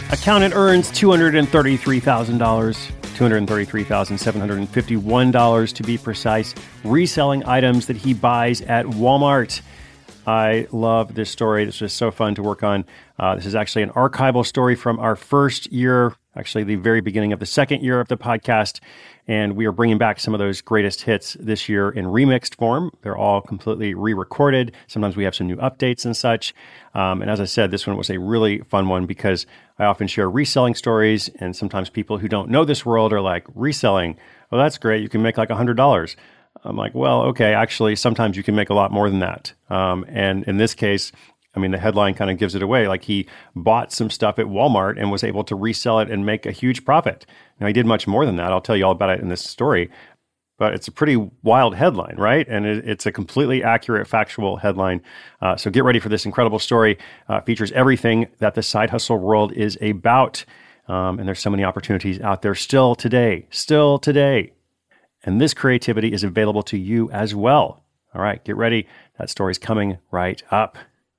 Accountant earns $233,000, $233,751 to be precise, reselling items that he buys at Walmart. I love this story. This was so fun to work on. This is actually an archival story from our first year, actually the very beginning of the second year of the podcast. And we are bringing back some of those greatest hits this year in remixed form. They're all completely re-recorded. Sometimes we have some new updates and such. And as I said, this one was a really fun one because I often share reselling stories. And sometimes people who don't know this world are like, reselling? Well, that's great. You can make like $100. I'm like, well, okay, actually, sometimes you can make a lot more than that. And in this case, I mean, the headline kind of gives it away. Like he bought some stuff at Walmart and was able to resell it and make a huge profit. Now, he did much more than that. I'll tell you all about it in this story. But it's a pretty wild headline, right? And it's a completely accurate, factual headline. So get ready for this incredible story. Features everything that the side hustle world is about. And there's so many opportunities out there still today. And this creativity is available to you as well. All right, get ready. That story's coming right up.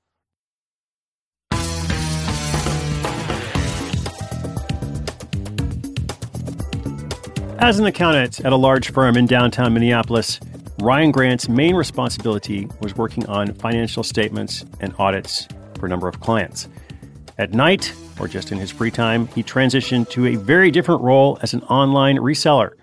As an accountant at a large firm in downtown Minneapolis, Ryan Grant's main responsibility was working on financial statements and audits for a number of clients. At night, or just in his free time, he transitioned to a very different role as an online reseller.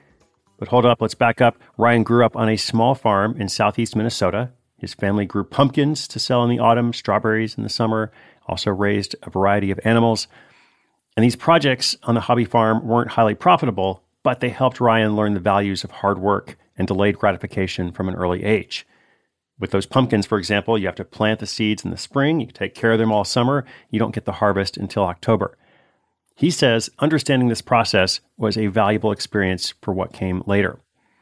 But hold up, let's back up. Ryan grew up on a small farm in southeast Minnesota. His family grew pumpkins to sell in the autumn, strawberries in the summer, also raised a variety of animals. And these projects on the hobby farm weren't highly profitable, but they helped Ryan learn the values of hard work and delayed gratification from an early age. With those pumpkins, for example, you have to plant the seeds in the spring, you take care of them all summer, you don't get the harvest until October. He says understanding this process was a valuable experience for what came later.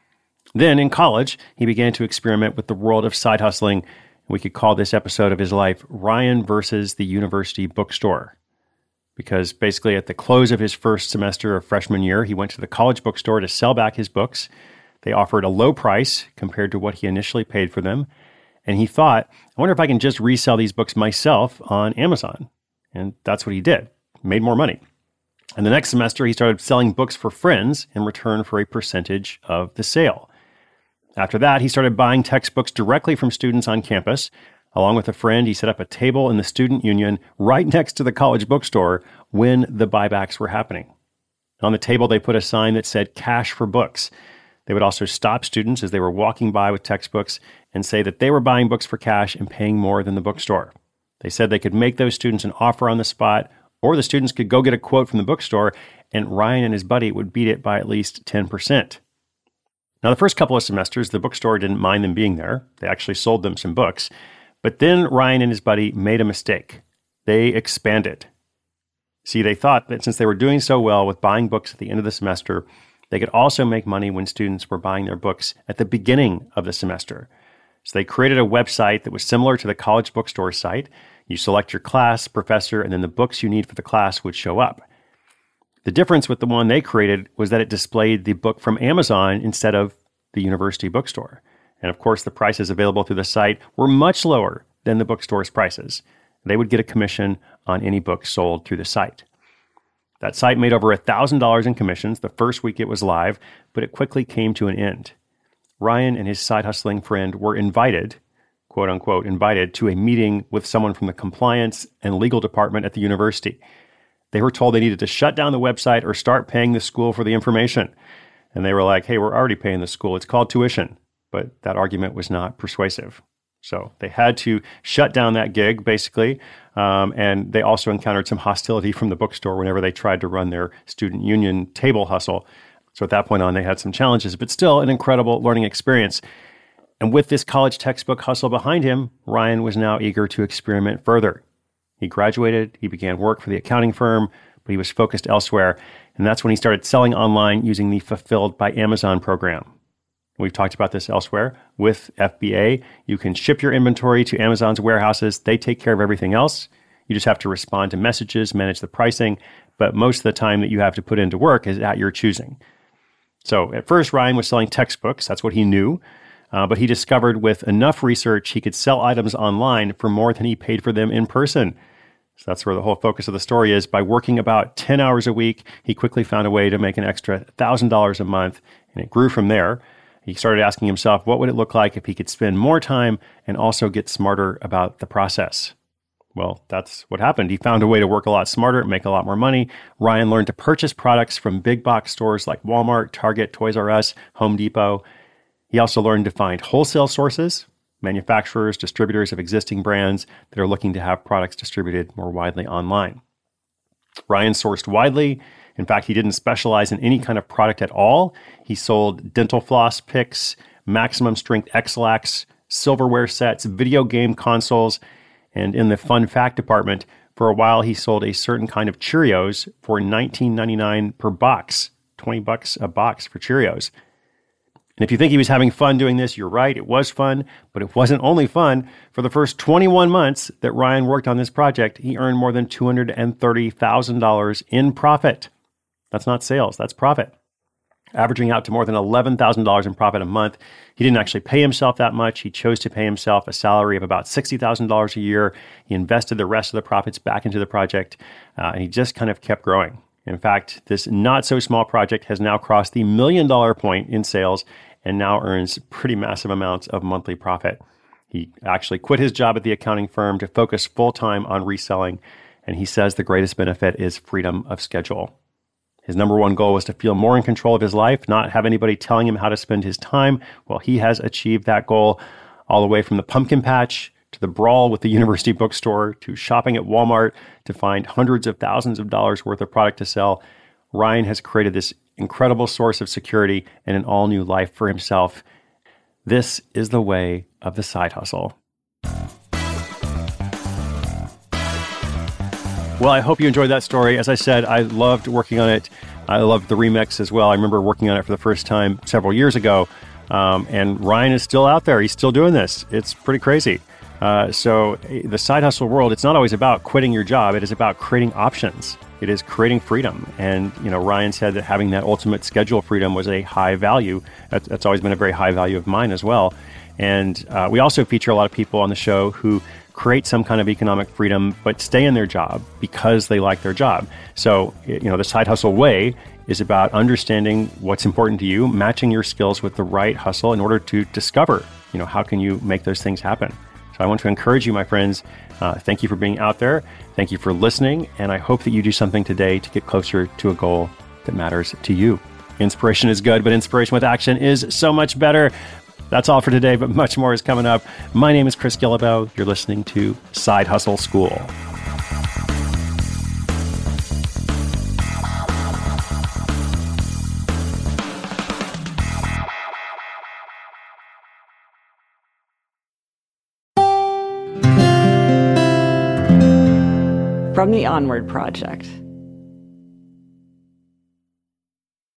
Then in college, he began to experiment with the world of side hustling. We could call this episode of his life Ryan versus the University Bookstore. Because basically at the close of his first semester of freshman year, he went to the college bookstore to sell back his books. They offered a low price compared to what he initially paid for them. And he thought, I wonder if I can just resell these books myself on Amazon. And that's what he did, made more money. And the next semester, he started selling books for friends in return for a percentage of the sale. After that, he started buying textbooks directly from students on campus. Along with a friend, he set up a table in the student union right next to the college bookstore when the buybacks were happening. On the table, they put a sign that said cash for books. They would also stop students as they were walking by with textbooks and say that they were buying books for cash and paying more than the bookstore. They said they could make those students an offer on the spot, or the students could go get a quote from the bookstore, and Ryan and his buddy would beat it by at least 10%. Now, the first couple of semesters, the bookstore didn't mind them being there. They actually sold them some books. But then Ryan and his buddy made a mistake. They expanded. See, they thought that since they were doing so well with buying books at the end of the semester, they could also make money when students were buying their books at the beginning of the semester. So they created a website that was similar to the college bookstore site. You select your class, professor, and then the books you need for the class would show up. The difference with the one they created was that it displayed the book from Amazon instead of the university bookstore. And of course, the prices available through the site were much lower than the bookstore's prices. They would get a commission on any book sold through the site. That site made over $1,000 in commissions the first week it was live, but it quickly came to an end. Ryan and his side hustling friend were invited, quote unquote, invited to a meeting with someone from the compliance and legal department at the university. They were told they needed to shut down the website or start paying the school for the information. And they were like, hey, we're already paying the school. It's called tuition. But that argument was not persuasive. So they had to shut down that gig, basically. And they also encountered some hostility from the bookstore whenever they tried to run their student union table hustle. So at that point on, they had some challenges, but still an incredible learning experience. And with this college textbook hustle behind him, Ryan was now eager to experiment further. He graduated, he began work for the accounting firm, but he was focused elsewhere. And that's when he started selling online using the Fulfilled by Amazon program. We've talked about this elsewhere. With FBA, you can ship your inventory to Amazon's warehouses. They take care of everything else. You just have to respond to messages, manage the pricing, but most of the time that you have to put into work is at your choosing. So at first, Ryan was selling textbooks. That's what he knew. But he discovered with enough research, he could sell items online for more than he paid for them in person. So that's where the whole focus of the story is. By working about 10 hours a week, he quickly found a way to make an extra $1,000 a month, and it grew from there. He started asking himself, what would it look like if he could spend more time and also get smarter about the process? Well, that's what happened. He found a way to work a lot smarter, make a lot more money. Ryan learned to purchase products from big box stores like Walmart, Target, Toys R Us, Home Depot. He also learned to find wholesale sources, manufacturers, distributors of existing brands that are looking to have products distributed more widely online. Ryan sourced widely. In fact, he didn't specialize in any kind of product at all. He sold dental floss picks, maximum strength X-Lax, silverware sets, video game consoles, and in the fun fact department, for a while he sold a certain kind of Cheerios for $19.99 per box, $20 a box for Cheerios. And if you think he was having fun doing this, you're right, it was fun, but it wasn't only fun. For the first 21 months that Ryan worked on this project, he earned more than $230,000 in profit. That's not sales, that's profit. Averaging out to more than $11,000 in profit a month. He didn't actually pay himself that much. He chose to pay himself a salary of about $60,000 a year. He invested the rest of the profits back into the project, and he just kind of kept growing. In fact, this not-so-small project has now crossed the $1 million point in sales and now earns pretty massive amounts of monthly profit. He actually quit his job at the accounting firm to focus full-time on reselling, and he says the greatest benefit is freedom of schedule. His number one goal was to feel more in control of his life, not have anybody telling him how to spend his time. Well, he has achieved that goal all the way from the pumpkin patch to the brawl with the university bookstore to shopping at Walmart to find hundreds of thousands of dollars worth of product to sell. Ryan has created this incredible source of security and an all-new life for himself. This is the way of the side hustle. Well, I hope you enjoyed that story. As I said, I loved working on it. I loved the remix as well. I remember working on it for the first time several years ago. And Ryan is still out there. He's still doing this. It's pretty crazy. So the side hustle world, it's not always about quitting your job. It is about creating options. It is creating freedom. And, Ryan said that having that ultimate schedule freedom was a high value. That's always been a very high value of mine as well. And we also feature a lot of people on the show who create some kind of economic freedom, but stay in their job because they like their job. So, the side hustle way is about understanding what's important to you, matching your skills with the right hustle in order to discover, how can you make those things happen. So I want to encourage you, my friends, thank you for being out there. Thank you for listening. And I hope that you do something today to get closer to a goal that matters to you. Inspiration is good, but inspiration with action is so much better. That's all for today, but much more is coming up. My name is Chris Guillebeau. You're listening to Side Hustle School. From the Onward Project.